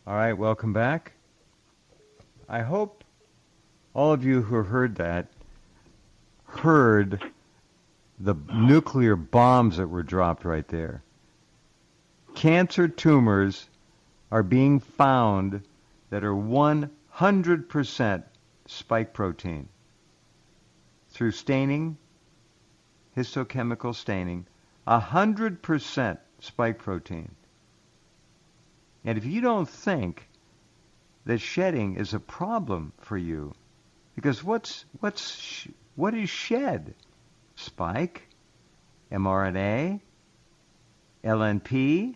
All right, welcome back. I hope all of you who heard that heard the nuclear bombs that were dropped right there. Cancer tumors are being found that are 100% spike protein through staining, histochemical staining, 100% spike protein. And if you don't think that shedding is a problem for you, because what is shed? Spike, mRNA, LNP.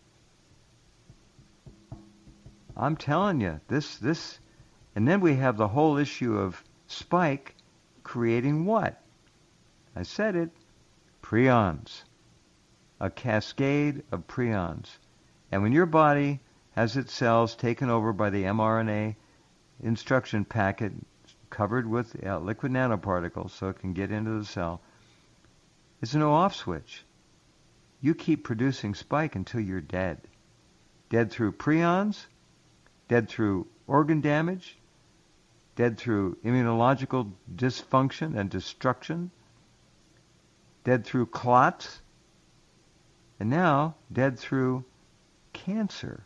I'm telling you, this, and then we have the whole issue of spike creating what? I said it, prions, a cascade of prions. And when your body has its cells taken over by the mRNA instruction packet covered with liquid nanoparticles so it can get into the cell, it's no off switch. You keep producing spike until you're dead. Dead through prions, dead through organ damage, dead through immunological dysfunction and destruction, dead through clots, and now dead through cancer.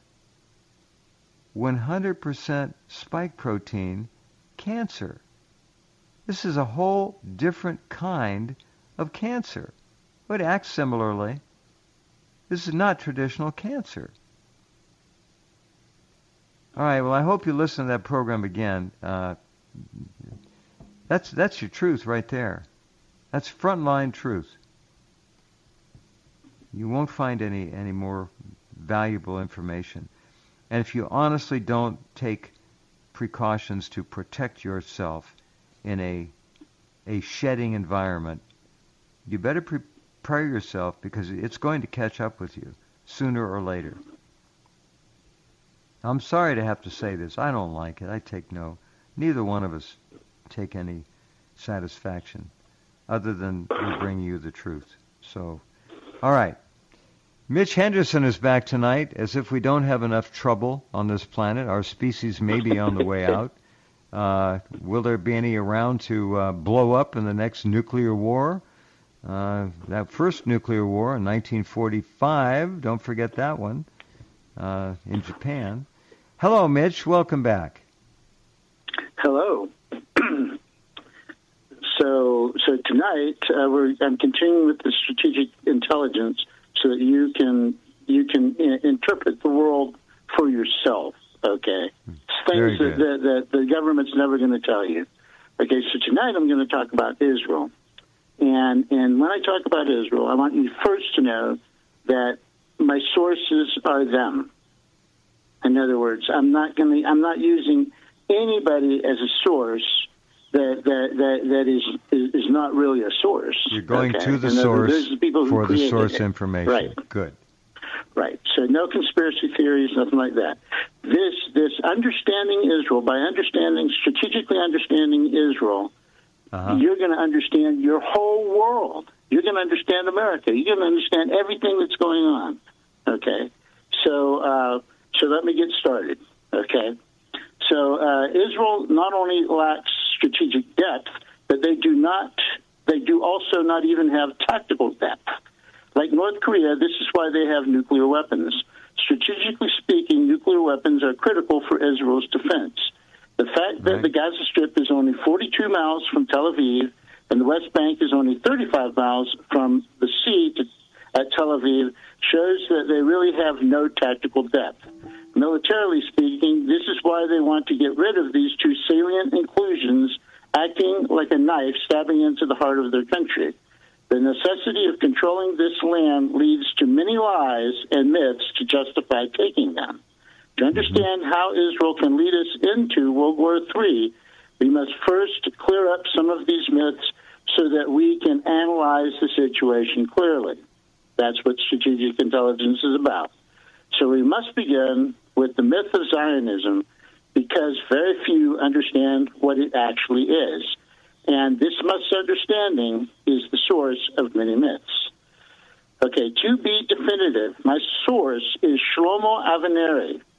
100% spike protein cancer. This is a whole different kind of cancer. It acts similarly. This is not traditional cancer. All right, well, I hope you listen to that program again. That's your truth right there. That's frontline truth. You won't find any more valuable information. And if you honestly don't take precautions to protect yourself in a shedding environment, you better prepare yourself, because it's going to catch up with you sooner or later. I'm sorry to have to say this. I don't like it. Neither one of us take any satisfaction other than we bring you the truth. So, all right. Mitch Henderson is back tonight. As if we don't have enough trouble on this planet. Our species may be on the way out. Will there be any around to blow up in the next nuclear war? That first nuclear war in 1945, don't forget that one, in Japan. Hello, Mitch. Welcome back. Hello. So tonight I'm continuing with the strategic intelligence, so that you can interpret the world for yourself. Okay, things that the government's never going to tell you. Okay, so tonight I'm going to talk about Israel, and when I talk about Israel, I want you first to know that my sources are them. In other words, I'm not using anybody as a source that is not really a source. You're going to the source for the source information. Right. Good. Right. So no conspiracy theories, nothing like that. This understanding Israel, by strategically understanding Israel, you're going to understand your whole world. You're going to understand America. You're going to understand everything that's going on. Okay. So let me get started. Okay. So Israel not only lacks strategic depth, but they do also not even have tactical depth. Like North Korea, this is why they have nuclear weapons. Strategically speaking, nuclear weapons are critical for Israel's defense. The fact that the Gaza Strip is only 42 miles from Tel Aviv and the West Bank is only 35 miles from the sea at Tel Aviv shows that they really have no tactical depth. Militarily speaking, this is why they want to get rid of these two salient inclusions acting like a knife stabbing into the heart of their country. The necessity of controlling this land leads to many lies and myths to justify taking them. To understand how Israel can lead us into World War III, we must first clear up some of these myths so that we can analyze the situation clearly. That's what strategic intelligence is about. So we must begin with the myth of Zionism, because very few understand what it actually is. And this misunderstanding is the source of many myths. Okay, to be definitive, my source is Shlomo Avineri,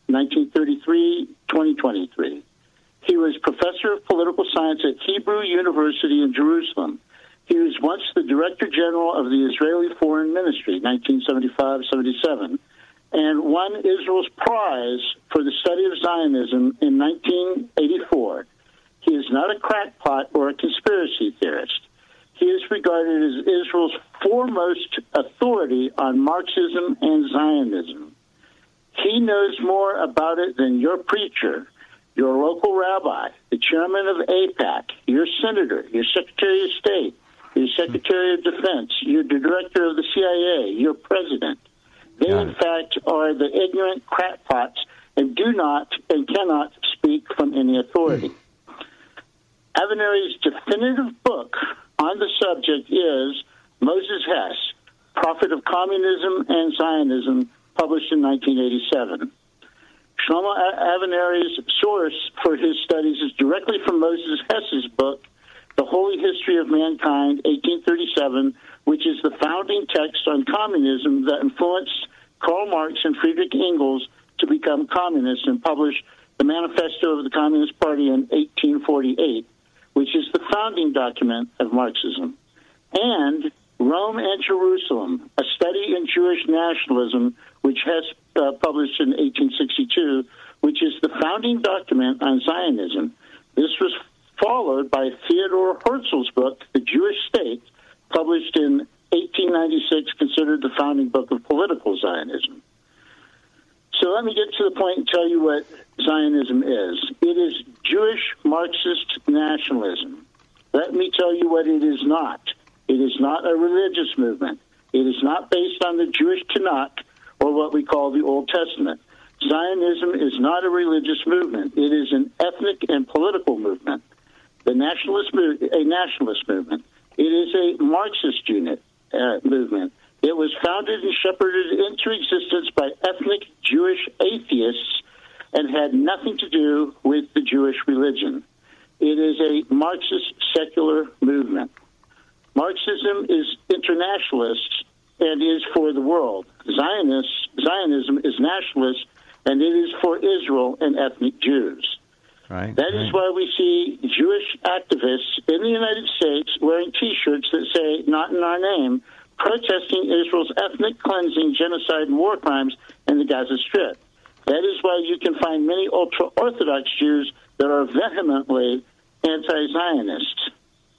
1933-2023. He was professor of political science at Hebrew University in Jerusalem. He was once the Director General of the Israeli Foreign Ministry, 1975-77, and won Israel's prize for the study of Zionism in 1984. He is not a crackpot or a conspiracy theorist. He is regarded as Israel's foremost authority on Marxism and Zionism. He knows more about it than your preacher, your local rabbi, the chairman of AIPAC, your senator, your secretary of state, your secretary of defense, your director of the CIA, your president. They, in fact, are the ignorant crackpots and do not and cannot speak from any authority. Avenari's definitive book on the subject is Moses Hess, Prophet of Communism and Zionism, published in 1987. Shlomo Avenari's source for his studies is directly from Moses Hess's book, The Holy History of Mankind, 1837, which is the founding text on communism that influenced Karl Marx and Friedrich Engels to become communists and published the Manifesto of the Communist Party in 1848, which is the founding document of Marxism. And Rome and Jerusalem, a study in Jewish nationalism, which Hess published in 1862, which is the founding document on Zionism. This was followed by Theodor Herzl's book, The Jewish State, published in 1896, considered the founding book of political Zionism. So let me get to the point and tell you what Zionism is. It is Jewish Marxist nationalism. Let me tell you what it is not. It is not a religious movement. It is not based on the Jewish Tanakh or what we call the Old Testament. Zionism is not a religious movement. It is an ethnic and political movement. A nationalist movement. It is a Marxist movement. It was founded and shepherded into existence by ethnic Jewish atheists and had nothing to do with the Jewish religion. It is a Marxist secular movement. Marxism is internationalist and is for the world. Zionism is nationalist, and it is for Israel and ethnic Jews. Right. That is why we see Jewish activists in the United States wearing T-shirts that say, "Not in our name," protesting Israel's ethnic cleansing, genocide, and war crimes in the Gaza Strip. That is why you can find many ultra-Orthodox Jews that are vehemently anti-Zionist.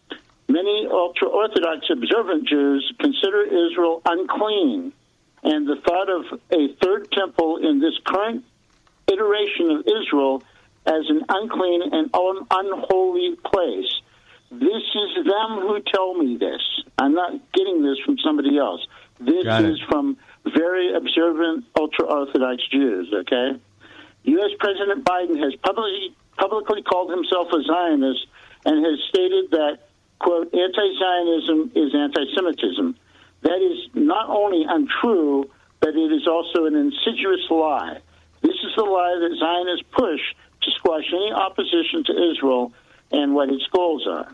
Many ultra-Orthodox observant Jews consider Israel unclean, and the thought of a third temple in this current iteration of Israel as an unclean and unholy place. This is them who tell me this. I'm not getting this from somebody else. This is from very observant ultra-Orthodox Jews, okay? U.S. President Biden has publicly called himself a Zionist and has stated that, quote, anti-Zionism is anti-Semitism. That is not only untrue, but it is also an insidious lie. This is the lie that Zionists push to squash any opposition to Israel and what its goals are.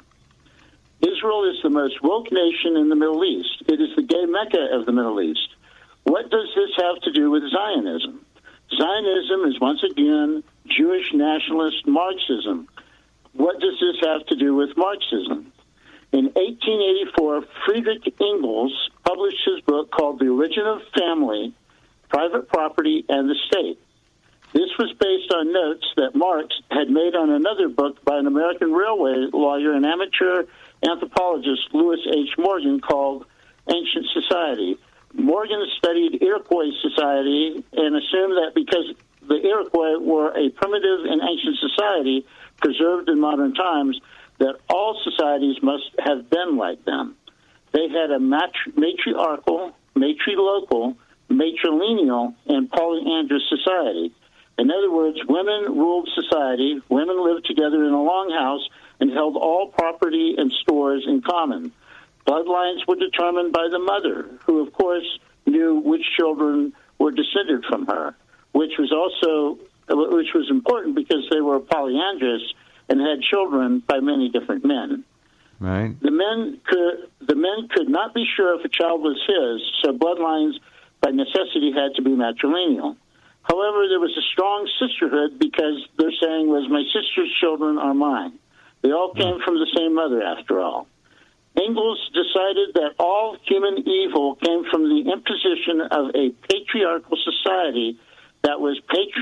Israel is the most woke nation in the Middle East. It is the gay Mecca of the Middle East. What does this have to do with Zionism? Zionism is once again Jewish nationalist Marxism. What does this have to do with Marxism? In 1884, Friedrich Engels published his book called The Origin of Family, Private Property, and the State. This was based on notes that Marx had made on another book by an American railway lawyer and amateur anthropologist, Lewis H. Morgan, called Ancient Society. Morgan studied Iroquois society and assumed that because the Iroquois were a primitive and ancient society preserved in modern times, that all societies must have been like them. They had a matriarchal, matrilocal, matrilineal, and polyandrous society. In other words, women ruled society, women lived together in a longhouse, and held all property and stores in common. Bloodlines were determined by the mother, who, of course, knew which children were descended from her, which was important because they were polyandrous and had children by many different men. Right. The men could not be sure if a child was his, so bloodlines by necessity had to be matrilineal. However, there was a strong sisterhood because their saying was, my sister's children are mine. They all came from the same mother, after all. Engels decided that all human evil came from the imposition of a patriarchal society that was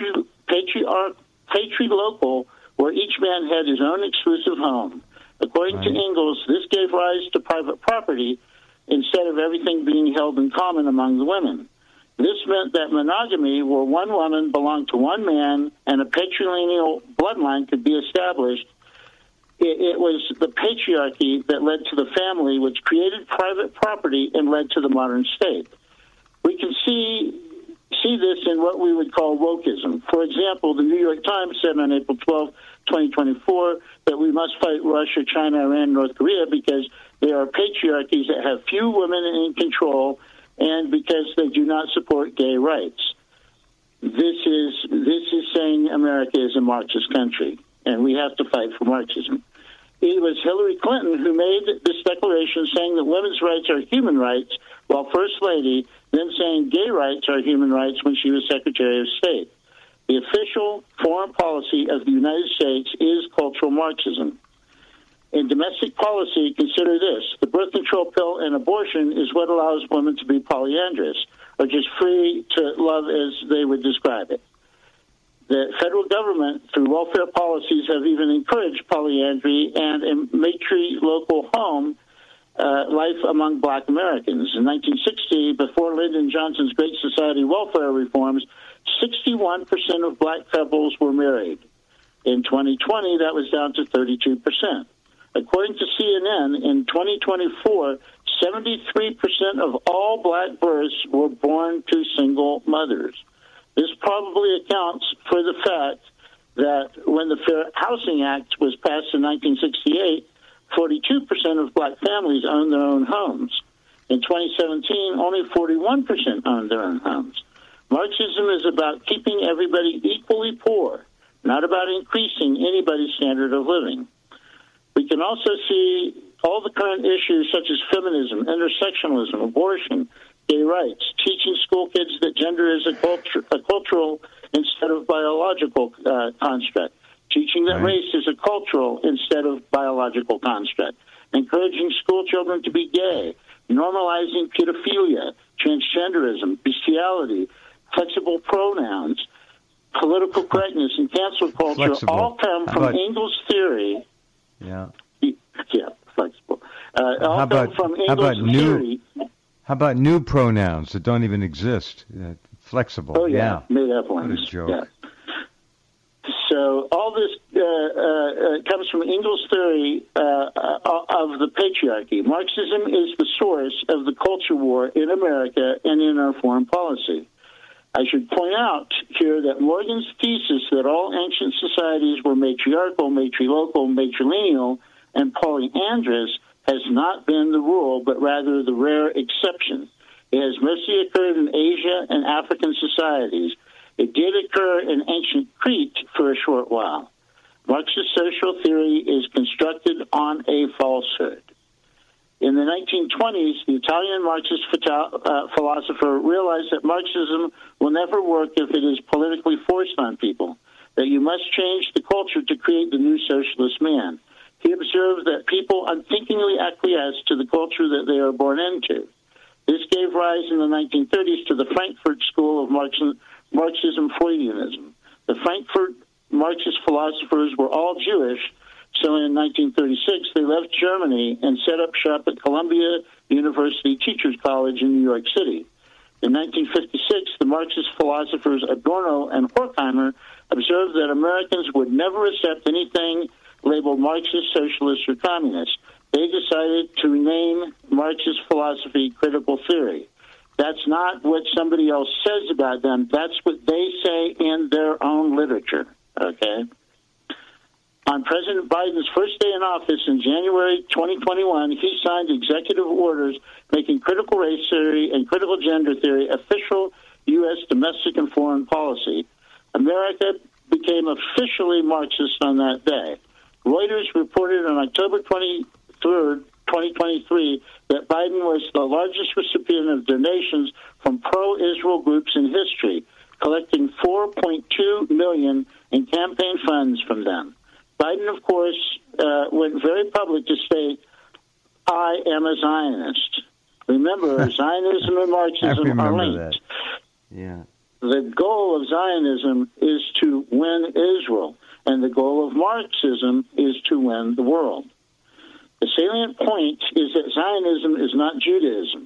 patrilocal, where each man had his own exclusive home. According to Engels, this gave rise to private property instead of everything being held in common among the women. This meant that monogamy, where one woman belonged to one man and a patrilineal bloodline could be established, it was the patriarchy that led to the family, which created private property and led to the modern state. We can see this in what we would call wokeism. For example, the New York Times said on April 12, 2024, that we must fight Russia, China, Iran, North Korea because they are patriarchies that have few women in control and because they do not support gay rights. This is saying America is a Marxist country, and we have to fight for Marxism. It was Hillary Clinton who made this declaration saying that women's rights are human rights, while First Lady then saying gay rights are human rights when she was Secretary of State. The official foreign policy of the United States is cultural Marxism. In domestic policy, consider this. The birth control pill and abortion is what allows women to be polyandrous, or just free to love as they would describe it. The federal government, through welfare policies, have even encouraged polyandry and a matrilocal home life among black Americans. In 1960, before Lyndon Johnson's Great Society welfare reforms, 61% of black couples were married. In 2020, that was down to 32%. According to CNN, in 2024, 73% of all black births were born to single mothers. This probably accounts for the fact that when the Fair Housing Act was passed in 1968, 42% of black families owned their own homes. In 2017, only 41% owned their own homes. Marxism is about keeping everybody equally poor, not about increasing anybody's standard of living. We can also see all the current issues such as feminism, intersectionalism, abortion, gay rights, teaching school kids that gender is a cultural instead of biological construct, teaching that race is a cultural instead of biological construct, encouraging school children to be gay, normalizing pedophilia, transgenderism, bestiality, flexible pronouns, political correctness, and cancel culture all come from Engels' theory. Yeah, flexible. How about new pronouns that don't even exist? Flexible. Oh, yeah. Made up ones. What a joke. Yeah. So all this comes from Engels' theory of the patriarchy. Marxism is the source of the culture war in America and in our foreign policy. I should point out here that Morgan's thesis that all ancient societies were matriarchal, matrilocal, matrilineal, and polyandrous has not been the rule, but rather the rare exception. It has mostly occurred in Asia and African societies. It did occur in ancient Crete for a short while. Marxist social theory is constructed on a falsehood. In the 1920s, the Italian Marxist philosopher realized that Marxism will never work if it is politically forced on people, that you must change the culture to create the new socialist man. He observed that people unthinkingly acquiesce to the culture that they are born into. This gave rise in the 1930s to the Frankfurt School of Marxism-Freudianism. The Frankfurt Marxist philosophers were all Jewish, so in 1936 they left Germany and set up shop at Columbia University Teachers College in New York City. In 1956, the Marxist philosophers Adorno and Horkheimer observed that Americans would never accept anything labeled Marxist, socialist, or communist. They decided to rename Marxist philosophy critical theory. That's not what somebody else says about them. That's what they say in their own literature, okay? On President Biden's first day in office in January 2021, he signed executive orders making critical race theory and critical gender theory official U.S. domestic and foreign policy. America became officially Marxist on that day. Reuters reported on October 23rd, 2023, that Biden was the largest recipient of donations from pro-Israel groups in history. collecting $4.2 million in campaign funds from them. Biden, of course, went very public to state, I am a Zionist. Remember, Zionism and Marxism are linked. That. Yeah. The goal of Zionism is to win Israel, and the goal of Marxism is to win the world. The salient point is that Zionism is not Judaism.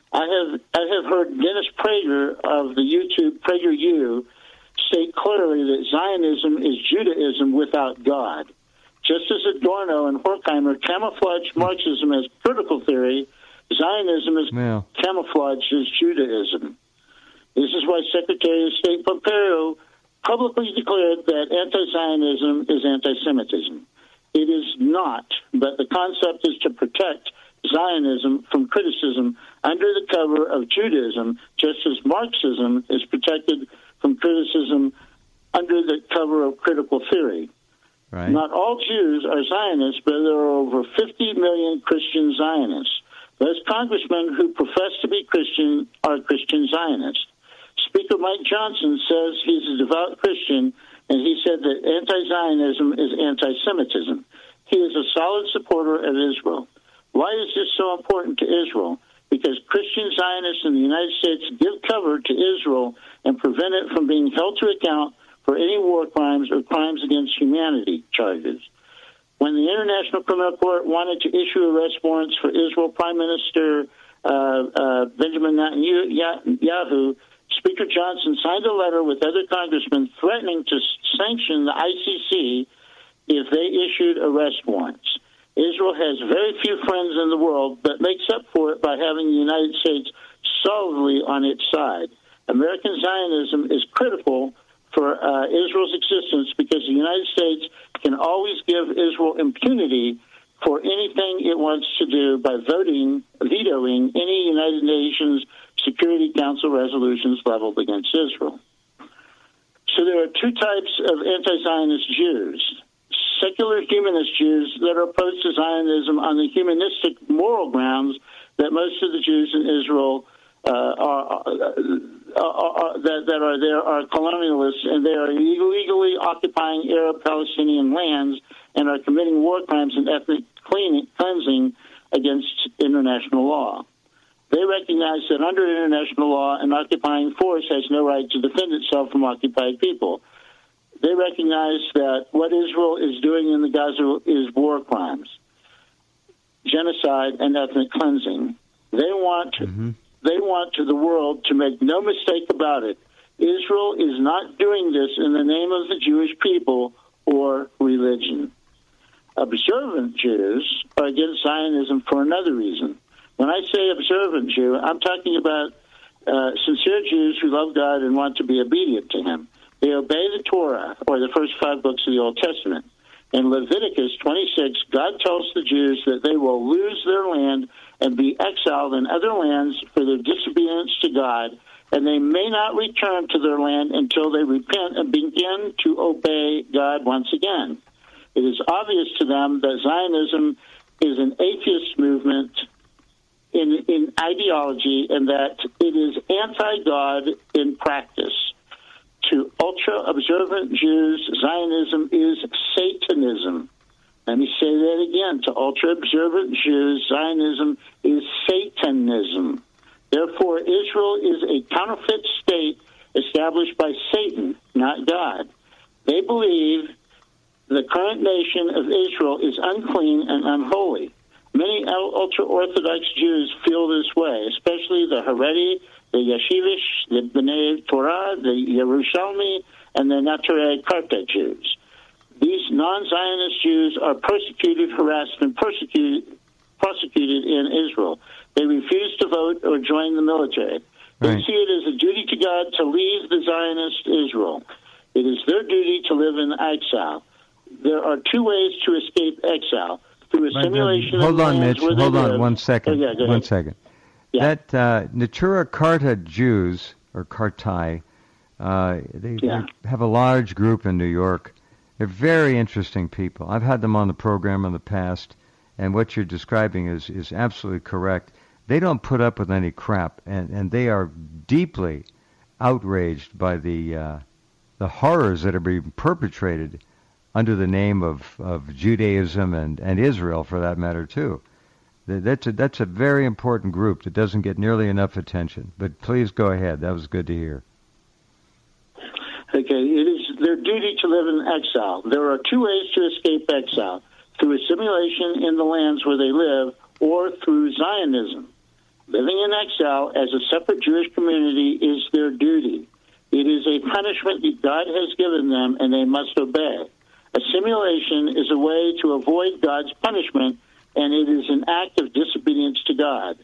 I have heard Dennis Prager of the YouTube PragerU state clearly that Zionism is Judaism without God. Just as Adorno and Horkheimer camouflaged Marxism as critical theory, Zionism is camouflaged as Judaism. This is why Secretary of State Pompeo publicly declared that anti-Zionism is anti-Semitism. It is not, but the concept is to protect Zionism from criticism under the cover of Judaism, just as Marxism is protected from criticism under the cover of critical theory. Right. Not all Jews are Zionists, but there are over 50 million Christian Zionists. Those congressmen who profess to be Christian are Christian Zionists. Speaker Mike Johnson says he's a devout Christian, and he said that anti-Zionism is anti-Semitism. He is a solid supporter of Israel. Why is this so important to Israel? Because Christian Zionists in the United States give cover to Israel and prevent it from being held to account for any war crimes or crimes against humanity charges. When the International Criminal Court wanted to issue arrest warrants for Israel Prime Minister Benjamin Netanyahu, Speaker Johnson signed a letter with other congressmen threatening to sanction the ICC if they issued arrest warrants. Israel has very few friends in the world, but makes up for it by having the United States solidly on its side. American Zionism is critical for Israel's existence because the United States can always give Israel impunity for anything it wants to do by vetoing any United Nations Security Council resolutions leveled against Israel. So there are two types of anti-Zionist Jews. Secular humanist Jews that are opposed to Zionism on the humanistic moral grounds that most of the Jews in Israel that are there are colonialists, and they are illegally occupying Arab Palestinian lands and are committing war crimes and ethnic cleansing against international law. They recognize that under international law, an occupying force has no right to defend itself from occupied people. They recognize that what Israel is doing in the Gaza is war crimes, genocide, and ethnic cleansing. They want the world to make no mistake about it. Israel is not doing this in the name of the Jewish people or religion. Observant Jews are against Zionism for another reason. When I say observant Jew, I'm talking about sincere Jews who love God and want to be obedient to Him. They obey the Torah, or the first 5 books of the Old Testament. In Leviticus 26, God tells the Jews that they will lose their land and be exiled in other lands for their disobedience to God, and they may not return to their land until they repent and begin to obey God once again. It is obvious to them that Zionism is an atheist movement in ideology and that it is anti-God in practice. To ultra-observant Jews, Zionism is Satanism. Let me say that again. To ultra-observant Jews, Zionism is Satanism. Therefore, Israel is a counterfeit state established by Satan, not God. They believe the current nation of Israel is unclean and unholy. Many ultra-Orthodox Jews feel this way, especially the Haredi, the Yeshivish, the B'nai Torah, the Yerushalmi, and the Neturei Karta Jews. These non-Zionist Jews are persecuted, harassed, and prosecuted in Israel. They refuse to vote or join the military. They see it as a duty to God to leave the Zionist Israel. It is their duty to live in exile. There are 2 ways to escape exile. Through a simulation Hold of on, lands Mitch. where they Hold on live. 1 second. Oh, yeah, 1 second. Yeah. That Neturei Karta Jews, or Kartai, they have a large group in New York. They're very interesting people. I've had them on the program in the past, and what you're describing is absolutely correct. They don't put up with any crap, and they are deeply outraged by the horrors that are being perpetrated under the name of Judaism and Israel, for that matter, too. That's a very important group that doesn't get nearly enough attention. But please go ahead. That was good to hear. Okay, it is their duty to live in exile. There are two ways to escape exile: through assimilation in the lands where they live, or through Zionism. Living in exile as a separate Jewish community is their duty. It is a punishment that God has given them, and they must obey. Assimilation is a way to avoid God's punishment, and it is an act of disobedience to God.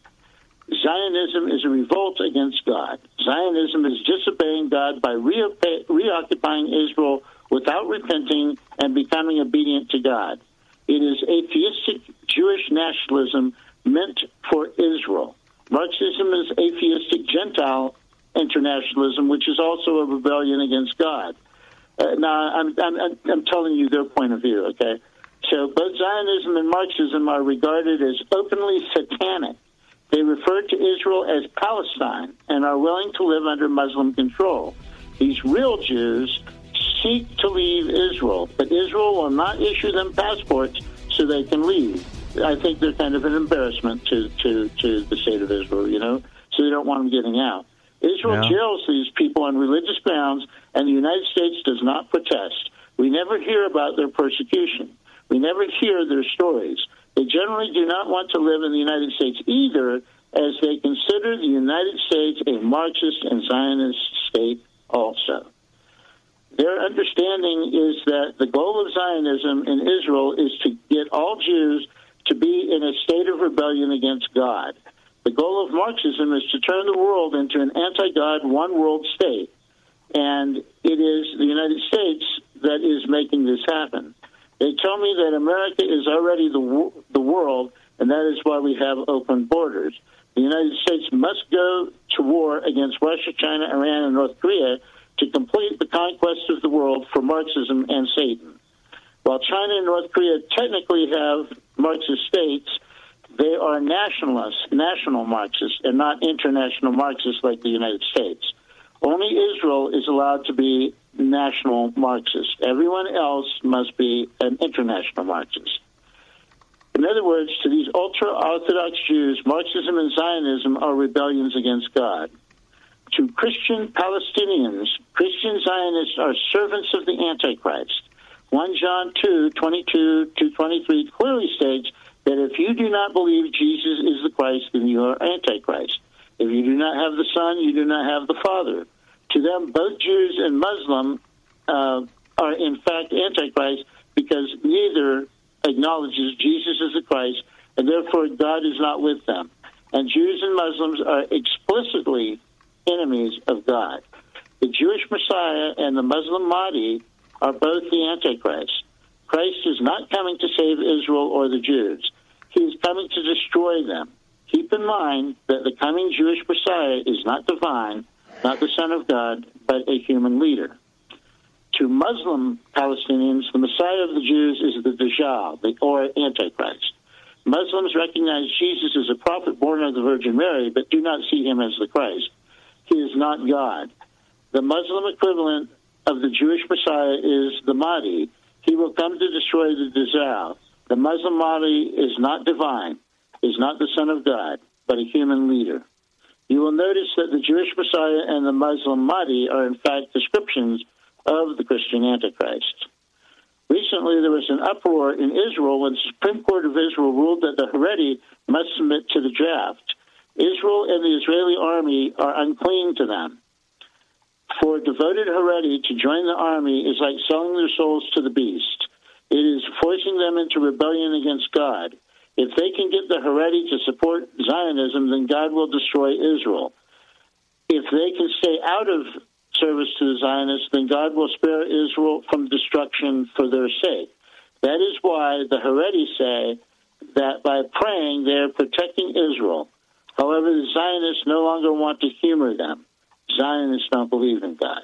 Zionism is a revolt against God. Zionism is disobeying God by reoccupying Israel without repenting and becoming obedient to God. It is atheistic Jewish nationalism meant for Israel. Marxism is atheistic Gentile internationalism, which is also a rebellion against God. Now, I'm telling you their point of view, okay? So both Zionism and Marxism are regarded as openly satanic. They refer to Israel as Palestine and are willing to live under Muslim control. These real Jews seek to leave Israel, but Israel will not issue them passports so they can leave. I think they're kind of an embarrassment to the state of Israel, you know, so they don't want them getting out. Israel jails these people on religious grounds, and the United States does not protest. We never hear about their persecution. We never hear their stories. They generally do not want to live in the United States either, as they consider the United States a Marxist and Zionist state also. Their understanding is that the goal of Zionism in Israel is to get all Jews to be in a state of rebellion against God. The goal of Marxism is to turn the world into an anti-God, one-world state. And it is the United States that is making this happen. They tell me that America is already the world, and that is why we have open borders. The United States must go to war against Russia, China, Iran, and North Korea to complete the conquest of the world for Marxism and Satan. While China and North Korea technically have Marxist states, they are national Marxists, and not international Marxists like the United States. Only Israel is allowed to be national Marxist. Everyone else must be an international Marxist. In other words, to these ultra-Orthodox Jews, Marxism and Zionism are rebellions against God. To Christian Palestinians, Christian Zionists are servants of the Antichrist. 1 John 2:22-23 clearly states that if you do not believe Jesus is the Christ, then you are Antichrist. If you do not have the Son, you do not have the Father. To them, both Jews and Muslim are in fact Antichrist, because neither acknowledges Jesus as the Christ, and therefore God is not with them. And Jews and Muslims are explicitly enemies of God. The Jewish Messiah and the Muslim Mahdi are both the Antichrist. Christ is not coming to save Israel or the Jews. He is coming to destroy them. Keep in mind that the coming Jewish Messiah is not divine, not the Son of God, but a human leader. To Muslim Palestinians, the Messiah of the Jews is the Dajjal, or Antichrist. Muslims recognize Jesus as a prophet born of the Virgin Mary, but do not see him as the Christ. He is not God. The Muslim equivalent of the Jewish Messiah is the Mahdi. He will come to destroy the Dajjal. The Muslim Mahdi is not divine, is not the Son of God, but a human leader. You will notice that the Jewish Messiah and the Muslim Mahdi are in fact descriptions of the Christian Antichrist. Recently, there was an uproar in Israel when the Supreme Court of Israel ruled that the Haredi must submit to the draft. Israel and the Israeli army are unclean to them. For devoted Haredi to join the army is like selling their souls to the beast. It is forcing them into rebellion against God. If they can get the Haredi to support Zionism, then God will destroy Israel. If they can stay out of service to the Zionists, then God will spare Israel from destruction for their sake. That is why the Haredi say that by praying, they are protecting Israel. However, the Zionists no longer want to humor them. Zionists don't believe in God.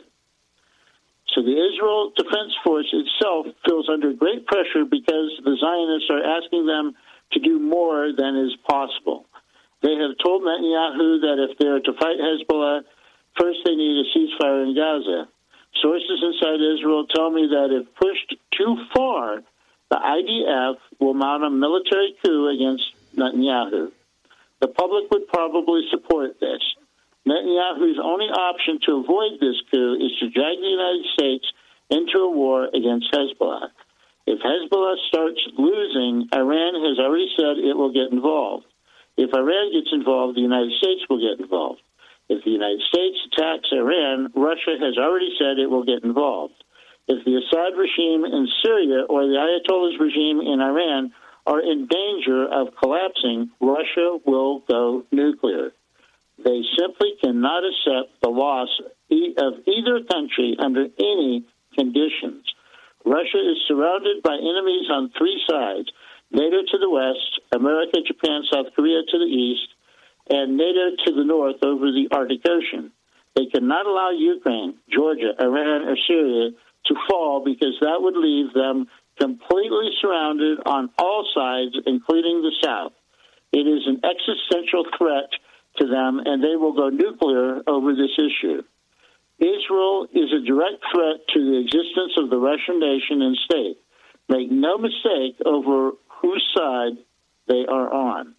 So the Israel Defense Force itself feels under great pressure because the Zionists are asking them to do more than is possible. They have told Netanyahu that if they are to fight Hezbollah First, they need a ceasefire in Gaza. Sources inside Israel tell me that if pushed too far, the IDF will mount a military coup against Netanyahu. The public would probably support this. Netanyahu's only option to avoid this coup is to drag the United States into a war against Hezbollah. If Hezbollah starts losing, Iran has already said it will get involved. If Iran gets involved, the United States will get involved. If the United States attacks Iran, Russia has already said it will get involved. If the Assad regime in Syria or the Ayatollah's regime in Iran are in danger of collapsing, Russia will go nuclear. They simply cannot accept the loss of either country under any conditions. Russia is surrounded by enemies on three sides: NATO to the west, America, Japan, South Korea to the east, and NATO to the north over the Arctic Ocean. They cannot allow Ukraine, Georgia, Iran, or Syria to fall because that would leave them completely surrounded on all sides, including the South. It is an existential threat to them, and they will go nuclear over this issue. Israel is a direct threat to the existence of the Russian nation and state. Make no mistake over whose side they are on.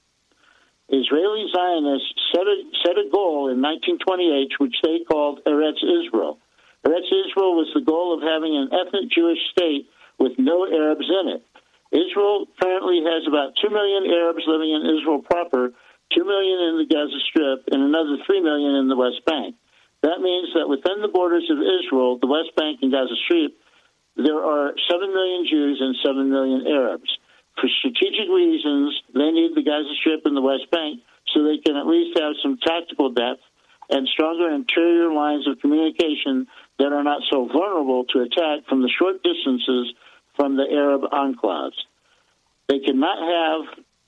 Israeli Zionists set a goal in 1928, which they called Eretz Israel. Eretz Israel was the goal of having an ethnic Jewish state with no Arabs in it. Israel currently has about 2 million Arabs living in Israel proper, 2 million in the Gaza Strip, and another 3 million in the West Bank. That means that within the borders of Israel, the West Bank and Gaza Strip, there are 7 million Jews and 7 million Arabs. For strategic reasons, they need the Gaza Strip and the West Bank so they can at least have some tactical depth and stronger interior lines of communication that are not so vulnerable to attack from the short distances from the Arab enclaves. They cannot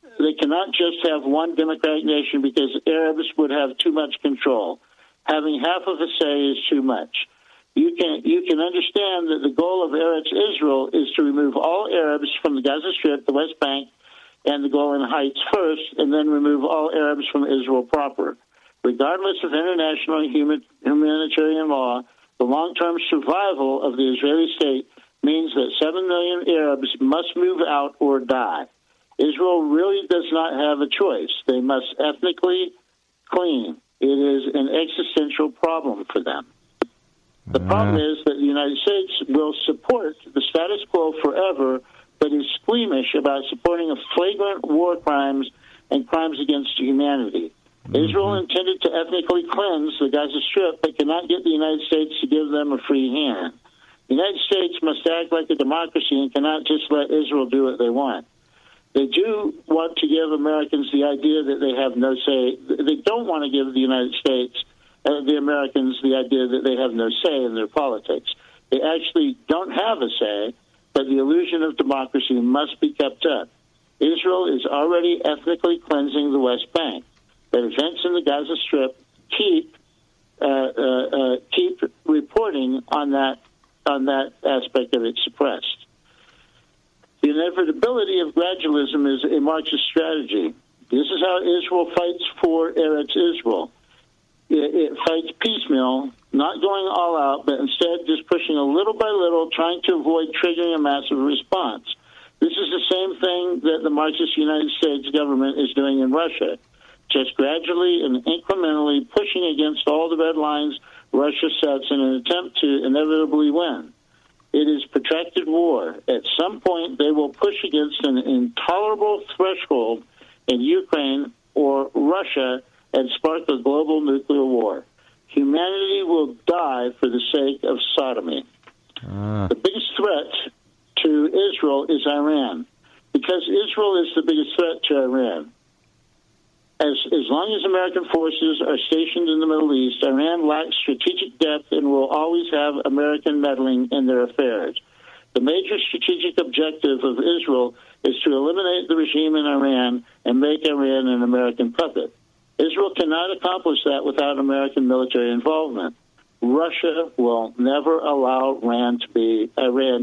just have one democratic nation because Arabs would have too much control. Having half of a say is too much. You can understand that the goal of Eretz Israel is to remove all Arabs from the Gaza Strip, the West Bank, and the Golan Heights first, and then remove all Arabs from Israel proper. Regardless of international humanitarian law, the long-term survival of the Israeli state means that 7 million Arabs must move out or die. Israel really does not have a choice. They must ethnically clean. It is an existential problem for them. The problem is that the United States will support the status quo forever, but is squeamish about supporting flagrant war crimes and crimes against humanity. Israel intended to ethnically cleanse the Gaza Strip, but cannot get the United States to give them a free hand. The United States must act like a democracy and cannot just let Israel do what they want. They do want to give Americans the idea that they have no say. They don't want to give the United States, the Americans, the idea that they have no say in their politics. They actually don't have a say, but the illusion of democracy must be kept up. Israel is already ethnically cleansing the West Bank. But events in the Gaza Strip keep reporting on that aspect of it suppressed. The inevitability of gradualism is a Marxist strategy. This is how Israel fights for Eretz Israel. It fights piecemeal, not going all out, but instead just pushing a little by little, trying to avoid triggering a massive response. This is the same thing that the Marxist United States government is doing in Russia, just gradually and incrementally pushing against all the red lines Russia sets in an attempt to inevitably win. It is protracted war. At some point, they will push against an intolerable threshold in Ukraine or Russia and spark a global nuclear war. Humanity will die for the sake of sodomy. The biggest threat to Israel is Iran, because Israel is the biggest threat to Iran. As long as American forces are stationed in the Middle East, Iran lacks strategic depth and will always have American meddling in their affairs. The major strategic objective of Israel is to eliminate the regime in Iran and make Iran an American puppet. Israel cannot accomplish that without American military involvement. Russia will never allow Iran to be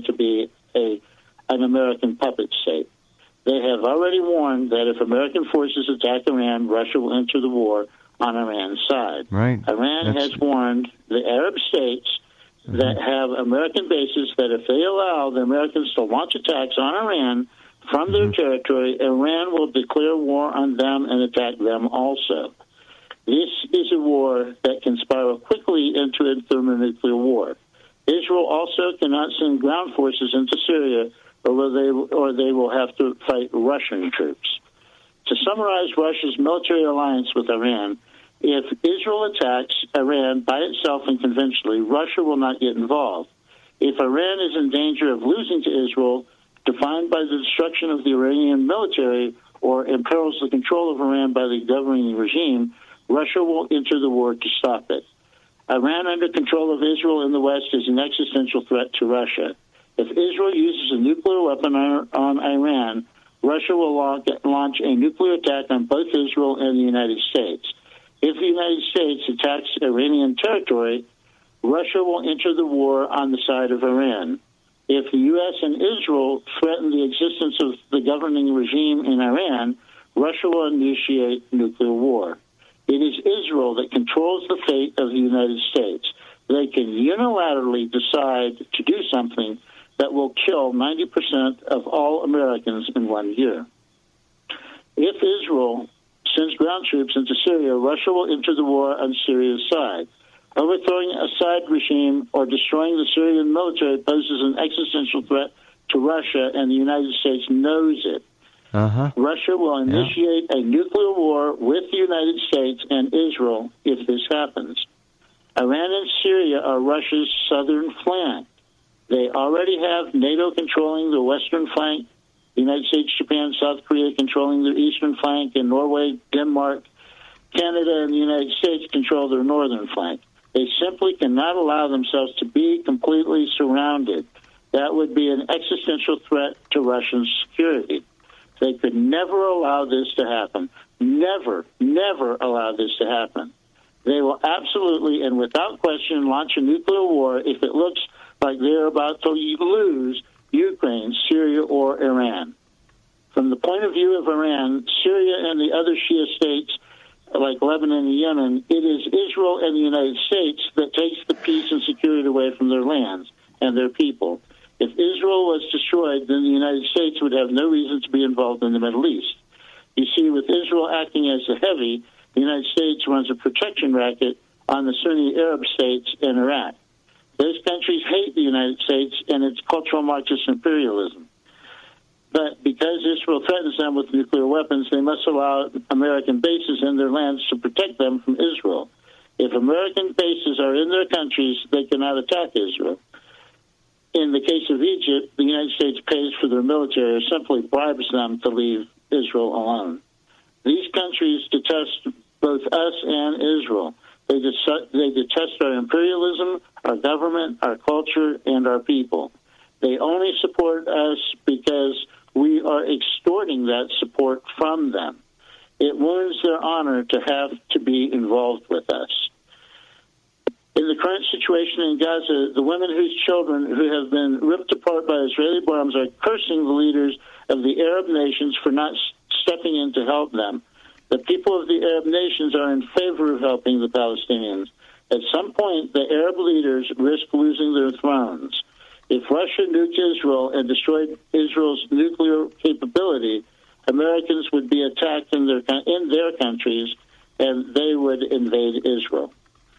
an American puppet state. They have already warned that if American forces attack Iran, Russia will enter the war on Iran's side. Right. Iran has warned the Arab states that have American bases that if they allow the Americans to launch attacks on Iran from their territory, Iran will declare war on them and attack them also. This is a war that can spiral quickly into a thermonuclear war. Israel also cannot send ground forces into Syria, or they will have to fight Russian troops. To summarize Russia's military alliance with Iran, if Israel attacks Iran by itself and conventionally, Russia will not get involved. If Iran is in danger of losing to Israel, defined by the destruction of the Iranian military or imperils the control of Iran by the governing regime, Russia will enter the war to stop it. Iran under control of Israel in the West is an existential threat to Russia. If Israel uses a nuclear weapon on Iran, Russia will launch a nuclear attack on both Israel and the United States. If the United States attacks Iranian territory, Russia will enter the war on the side of Iran. If the U.S. and Israel threaten the existence of the governing regime in Iran, Russia will initiate nuclear war. It is Israel that controls the fate of the United States. They can unilaterally decide to do something that will kill 90% of all Americans in 1 year. If Israel sends ground troops into Syria, Russia will enter the war on Syria's side. Overthrowing Assad regime or destroying the Syrian military poses an existential threat to Russia, and the United States knows it. Russia will initiate a nuclear war with the United States and Israel if this happens. Iran and Syria are Russia's southern flank. They already have NATO controlling the western flank, the United States, Japan, South Korea controlling their eastern flank, and Norway, Denmark, Canada, and the United States control their northern flank. They simply cannot allow themselves to be completely surrounded. That would be an existential threat to Russian security. They could never allow this to happen. Never, never allow this to happen. They will absolutely and without question launch a nuclear war if it looks like they're about to lose Ukraine, Syria, or Iran. From the point of view of Iran, Syria, and the other Shia states like Lebanon and Yemen, it is Israel and the United States that takes the peace and security away from their lands and their people. If Israel was destroyed, then the United States would have no reason to be involved in the Middle East. You see, with Israel acting as the heavy, the United States runs a protection racket on the Sunni Arab states in Iraq. Those countries hate the United States and its cultural Marxist imperialism. But because Israel threatens them with nuclear weapons, they must allow American bases in their lands to protect them from Israel. If American bases are in their countries, they cannot attack Israel. In the case of Egypt, the United States pays for their military or simply bribes them to leave Israel alone. These countries detest both us and Israel. They detest our imperialism, our government, our culture, and our people. They only support us because we are extorting that support from them. It wounds their honor to have to be involved with us. In the current situation in Gaza, the women whose children who have been ripped apart by Israeli bombs are cursing the leaders of the Arab nations for not stepping in to help them. The people of the Arab nations are in favor of helping the Palestinians. At some point, the Arab leaders risk losing their thrones. If Russia nuked Israel and destroyed Israel's nuclear capability, Americans would be attacked in their countries, and they would invade Israel.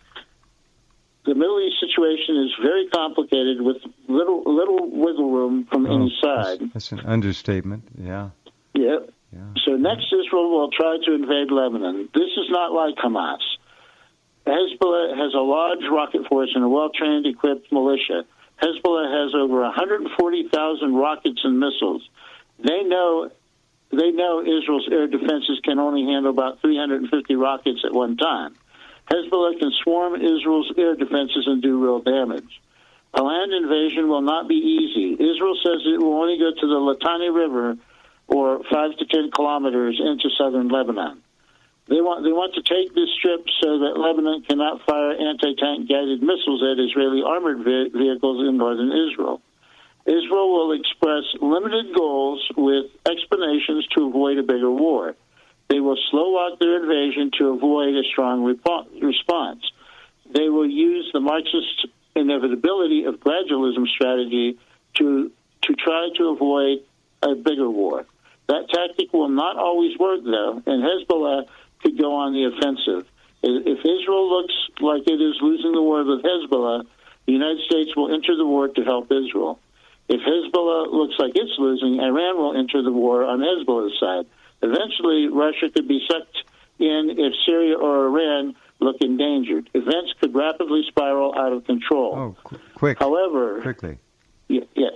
The Middle East situation is very complicated with little wiggle room from any side. That's an understatement, yeah. Yep. Yeah. So next, Israel will try to invade Lebanon. This is not like Hamas. Hezbollah has a large rocket force and a well-trained, equipped militia. Hezbollah has over 140,000 rockets and missiles. They know Israel's air defenses can only handle about 350 rockets at one time. Hezbollah can swarm Israel's air defenses and do real damage. A land invasion will not be easy. Israel says it will only go to the Litani River, or 5 to 10 kilometers into southern Lebanon. They want to take this strip so that Lebanon cannot fire anti-tank guided missiles at Israeli armored vehicles in northern Israel. Israel will express limited goals with explanations to avoid a bigger war. They will slow-walk their invasion to avoid a strong response. They will use the Marxist inevitability of gradualism strategy to try to avoid a bigger war. That tactic will not always work, though, and Hezbollah could go on the offensive. If Israel looks like it is losing the war with Hezbollah, the United States will enter the war to help Israel. If Hezbollah looks like it's losing, Iran will enter the war on Hezbollah's side. Eventually, Russia could be sucked in if Syria or Iran look endangered. Events could rapidly spiral out of control. Oh, quick. However, quickly. Yes.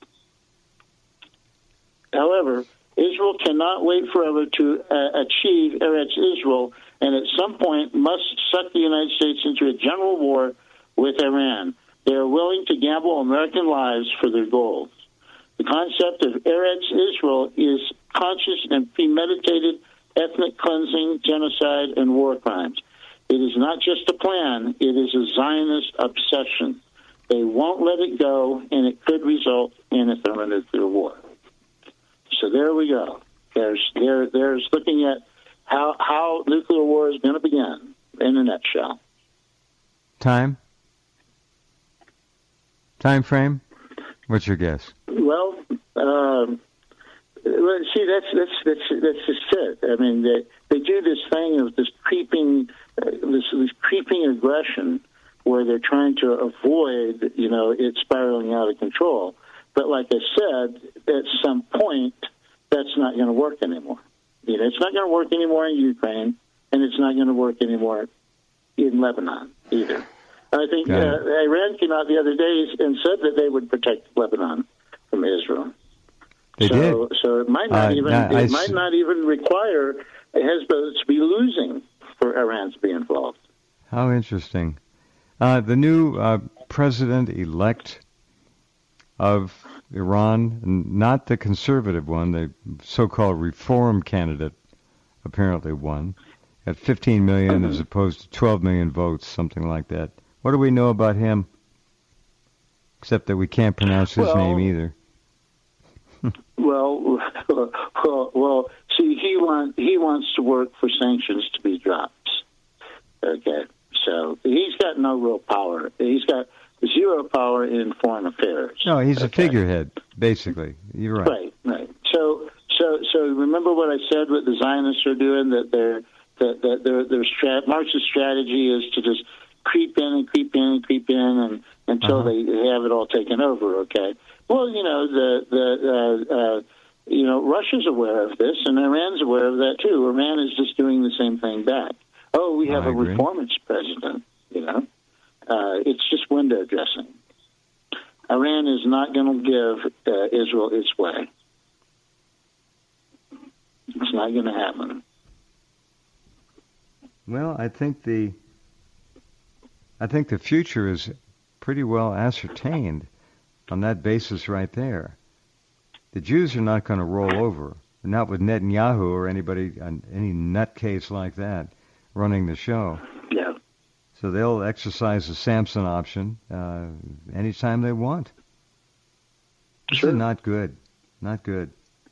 However, Israel cannot wait forever to achieve Eretz Israel, and at some point must suck the United States into a general war with Iran. They are willing to gamble American lives for their goals. The concept of Eretz Israel is conscious and premeditated ethnic cleansing, genocide, and war crimes. It is not just a plan, it is a Zionist obsession. They won't let it go, and it could result in a thermonuclear war. So there we go. There's looking at how nuclear war is going to begin in a nutshell. Time frame? What's your guess? Well, see, that's just it. I mean, they do this thing of this creeping aggression where they're trying to avoid, it spiraling out of control. But like I said, at some point, that's not going to work anymore. It's not going to work anymore in Ukraine, and it's not going to work anymore in Lebanon either. I think Iran came out the other day and said that they would protect Lebanon from Israel. They did. So it might not not even require Hezbollah to be losing for Iran to be involved. How interesting. The new president-elect of Iran, not the conservative one, the so-called reform candidate, apparently won, at 15 million as opposed to 12 million votes, something like that. What do we know about him? Except that we can't pronounce his name either. Well, see, he wants to work for sanctions to be dropped. Okay, so he's got no real power. He's got zero power in foreign affairs. No, he's a figurehead, basically. You're right. Right. So remember what I said? What the Zionists are doing? That their Marxist strategy is to just creep in until they have it all taken over. Okay. Well, Russia's aware of this, and Iran's aware of that too. Iran is just doing the same thing back. Oh, we have a reformist president. It's just window dressing. Iran is not going to give Israel its way. It's not going to happen. Well, I think the future is pretty well ascertained on that basis right there. The Jews are not going to roll over, not with Netanyahu or any nutcase like that running the show. Yeah. So they'll exercise the Samson option anytime they want. This is not good. Not good.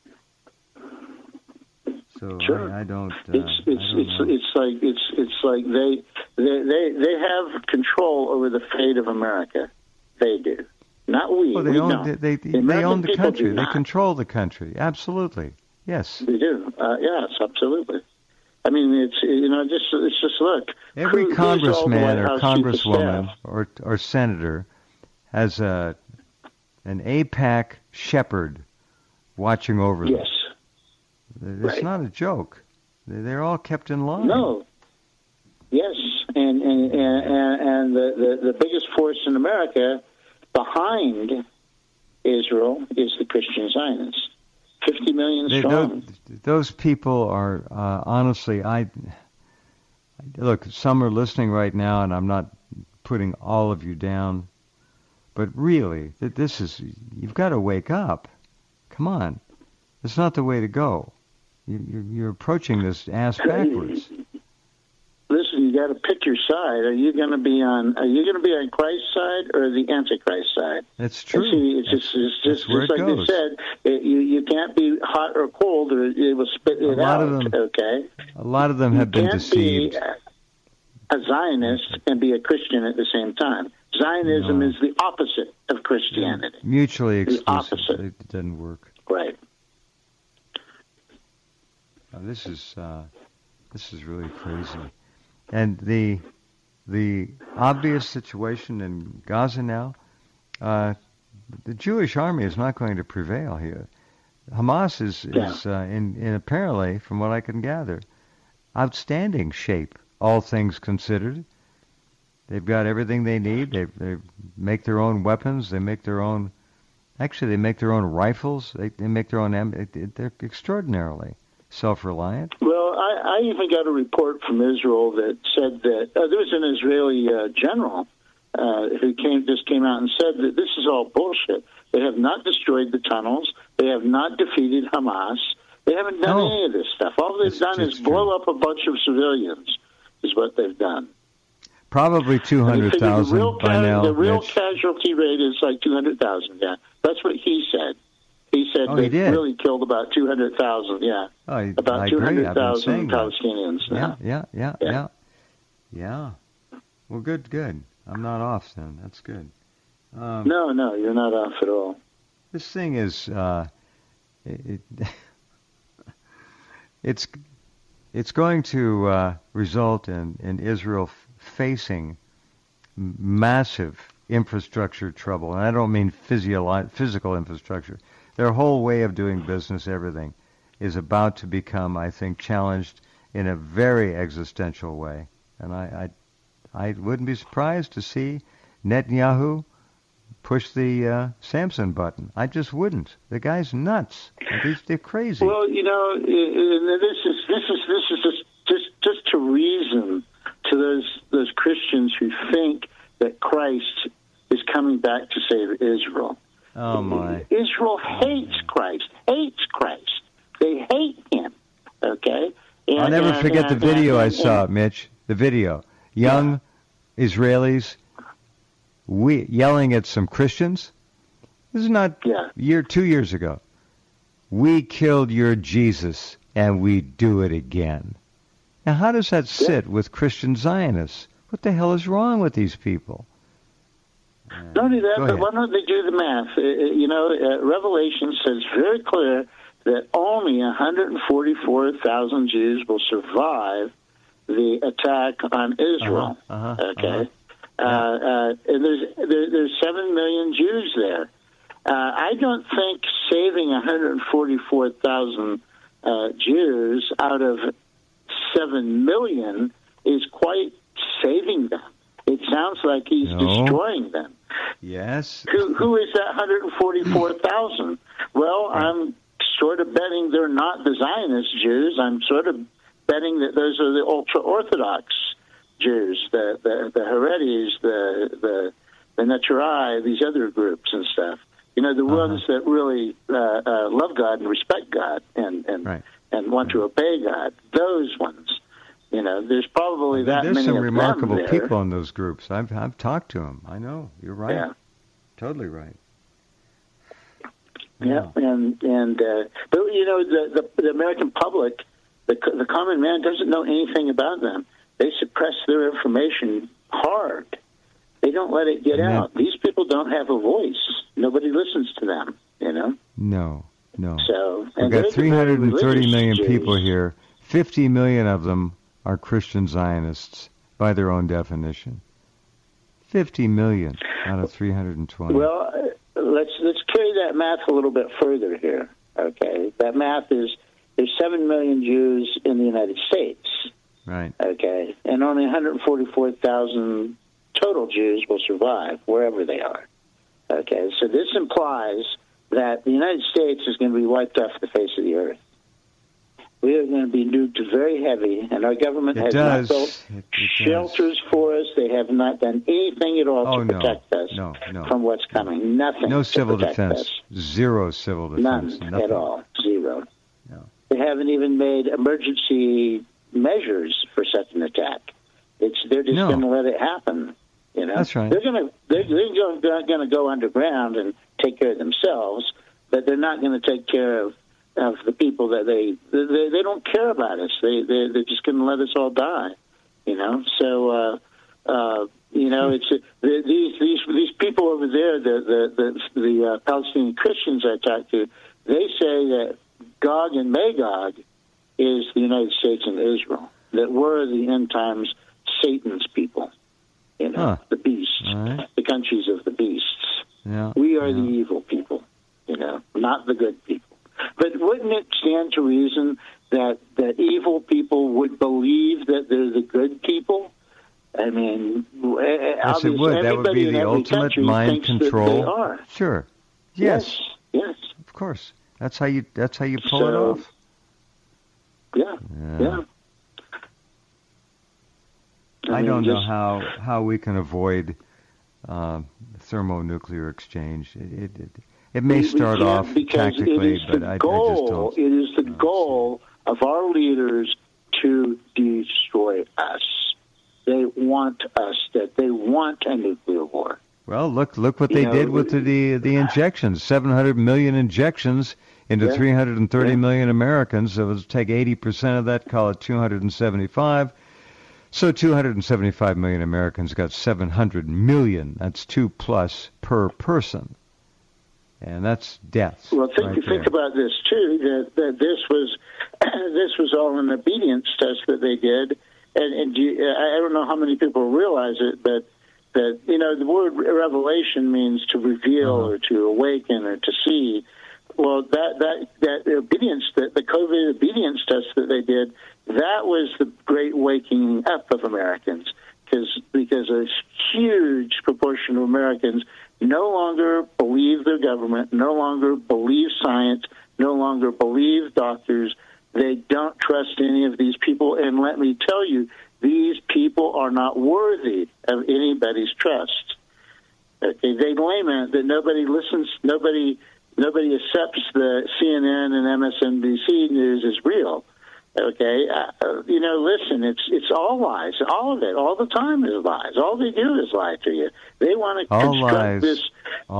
So sure. I don't. It's like they have control over the fate of America. They do, not we. Well, they own the country. They control the country. Absolutely. Yes. They do. Yes, absolutely. I mean, it's just look. Every congressman or congresswoman or senator has an AIPAC shepherd watching over them. Yes. It's not a joke. They're all kept in line. No. Yes, and the biggest force in America behind Israel is the Christian Zionists. 50 million strong. Those people are honestly. Look. Some are listening right now, and I'm not putting all of you down, but really, you've got to wake up. Come on, it's not the way to go. You're approaching this ass backwards. Listen, you got to pick your side. Are you going to be on Christ's side or the Antichrist side? That's true. And see, it's just like goes. they said. You can't be hot or cold, or it will spit it out. Okay. A lot of them have been deceived. You can't be a Zionist and be a Christian at the same time. Zionism is the opposite of Christianity. Mutually exclusive. The opposite. It doesn't work. Right. This is really crazy, and the obvious situation in Gaza now, the Jewish army is not going to prevail here. Hamas is in apparently, from what I can gather, outstanding shape, all things considered. They've got everything they need. They make their own weapons. They make their own. Actually, they make their own rifles. They make their own. They're extraordinarily self-reliant. Well, I even got a report from Israel that said that there was an Israeli general who just came out and said that this is all bullshit. They have not destroyed the tunnels. They have not defeated Hamas. They haven't done any of this stuff. All they've done is blow up a bunch of civilians, is what they've done. Probably 200,000 by now. The real casualty rate is like 200,000, yeah. That's what he said. He said they really killed about 200,000, yeah. About 200,000 Palestinians. Yeah. Well, good. I'm not off then. That's good. No, you're not off at all. This thing is, it's going to result in Israel facing massive infrastructure trouble, and I don't mean physical infrastructure. Their whole way of doing business, everything, is about to become, I think, challenged in a very existential way. And I wouldn't be surprised to see Netanyahu push the Samson button. I just wouldn't. The guy's nuts. They're crazy. Well, this is just to reason to those Christians who think that Christ is coming back to save Israel. Oh, my. Israel hates Christ. They hate him, okay? I'll never forget the video I saw, Mitch. The video. Young Israelis yelling at some Christians. This is not 2 years ago. We killed your Jesus, and we do it again. Now, how does that sit with Christian Zionists? What the hell is wrong with these people? Not only that, but why don't they do the math? Revelation says very clear that only 144,000 Jews will survive the attack on Israel. And there's 7 million Jews there. I don't think saving 144,000 Jews out of 7 million is quite saving them. It sounds like he's destroying them. Yes. Who is that 144,000? Well, I'm sort of betting they're not the Zionist Jews. I'm sort of betting that those are the ultra-Orthodox Jews, the Haredis, the Neturai, these other groups and stuff. The ones that really love God and respect God and want to obey God. Those ones. There's probably that many of them. There's some remarkable people in those groups. I've talked to them. I know. You're right. Yeah. Totally right. Yeah, but the American public, the common man doesn't know anything about them. They suppress their information hard. They don't let it get out. These people don't have a voice. Nobody listens to them. No. So we've got 330 million people here. 50 million of them are Christian Zionists by their own definition. 50 million out of 320. Well, let's carry that math a little bit further here. Okay, that math is there's 7 million Jews in the United States. Right. Okay, and only 144,000 total Jews will survive wherever they are. Okay, so this implies that the United States is going to be wiped off the face of the earth. We are going to be nuked very heavy, and our government has not built shelters for us. They have not done anything at all to protect us from what's coming. Nothing. No civil defense. Us. Zero civil defense. None at all. Zero. No. They haven't even made emergency measures for such an attack. They're just going to let it happen. You know, that's right. They're going to go underground and take care of themselves, but they're not going to take care of the people that they don't care about us. They're just going to let us all die. You know, so you know, it's these people over there, the Palestinian Christians I talk to, they say that Gog and Magog is the United States and Israel. That we're the end times Satan's people. You know, the beasts, the countries of the beasts. Yeah. We are the evil people. You know, not the good people. But wouldn't it stand to reason that evil people would believe that they're the good people? I mean, yes, it would. That would be the ultimate mind control. They are. Sure. Yes. Yes. Of course. That's how you pull it off. Yeah. I don't know how we can avoid thermonuclear exchange. It may start off tactically, but I just don't. It is the goal of our leaders to destroy us. They want us dead. They want a nuclear war. Well, look what they did with the injections. 700 million injections into 330 million Americans. So let's take 80% of that, call it 275. So 275 million Americans got 700 million. That's 2+ per person. And that's death. Well, think about this too. That this was all an obedience test that they did, and I don't know how many people realize it, but that you know the word revelation means to reveal or to awaken or to see. Well, that obedience, the COVID obedience test that they did, that was the great waking up of Americans, because a huge proportion of Americans no longer believe their government, no longer believe science, no longer believe doctors. They don't trust any of these people. And let me tell you, these people are not worthy of anybody's trust. Okay, they lament that nobody listens, nobody accepts the CNN and MSNBC news as real. Okay, you know, listen, it's all lies. All of it, all the time is lies. All they do is lie to you. They want to construct this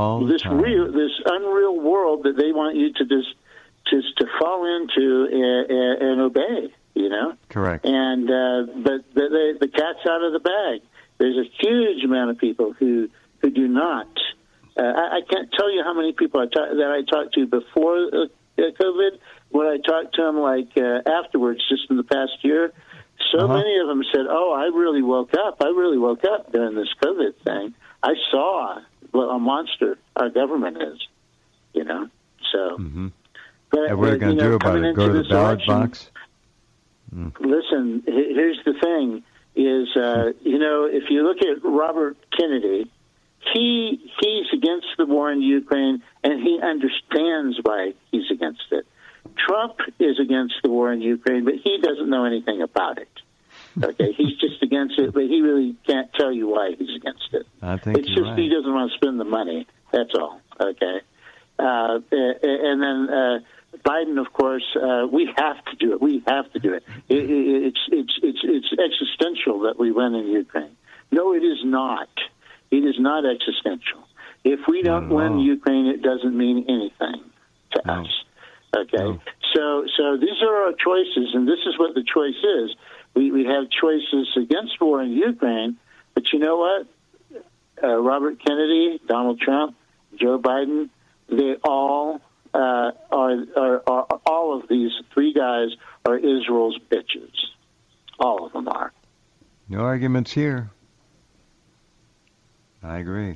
unreal world that they want you to just to fall into and obey. You know, correct. And but the cat's out of the bag. There's a huge amount of people who do not. I can't tell you how many people I talked to before COVID. When I talked to them, like afterwards, just in the past year, so many of them said, "Oh, I really woke up. I really woke up during this COVID thing. I saw what a monster our government is." You know, so. But, and what are we going to do about it? Go to the ballot box? Listen, here's the thing: is you know, if you look at Robert Kennedy, he's against the war in Ukraine, and he understands why he's against it. Trump is against the war in Ukraine, but he doesn't know anything about it. Okay, he's just against it, but he really can't tell you why he's against it. I think it's just he doesn't want to spend the money. That's all. Okay, and then Biden, of course, we have to do it. We have to do it. It's existential that we win in Ukraine. No, it is not. It is not existential. If we don't win Ukraine, it doesn't mean anything to us. Okay, so these are our choices, and this is what the choice is. We have choices against war in Ukraine, but you know what? Robert Kennedy, Donald Trump, Joe Biden, they all are all of these three guys are Israel's bitches. All of them are. No arguments here. I agree.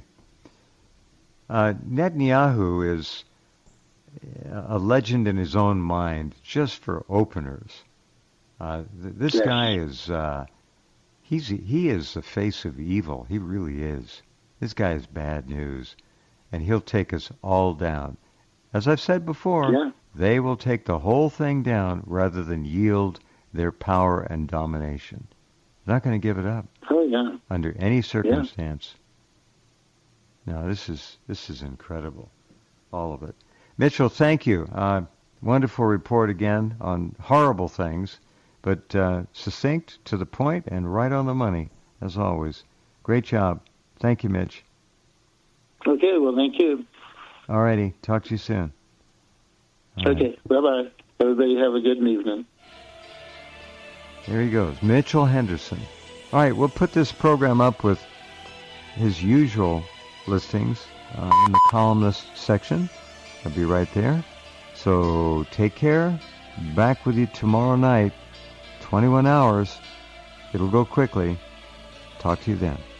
Netanyahu is a legend in his own mind, just for openers. This guy is, he is the face of evil. He really is. This guy is bad news, and he'll take us all down. As I've said before, they will take the whole thing down rather than yield their power and domination. They're not going to give it up under any circumstance. No, this is incredible, all of it. Mitchell, thank you. Wonderful report again on horrible things but succinct, to the point, and right on the money, as always. Great job. Thank you, Mitch. Okay, well, thank you. All righty. Talk to you soon. Okay, bye-bye. Everybody have a good evening. There he goes, Mitchell Henderson. All right, we'll put this program up with his usual listings in the columnist section. I'll be right there. So take care. Back with you tomorrow night, 21 hours. It'll go quickly. Talk to you then.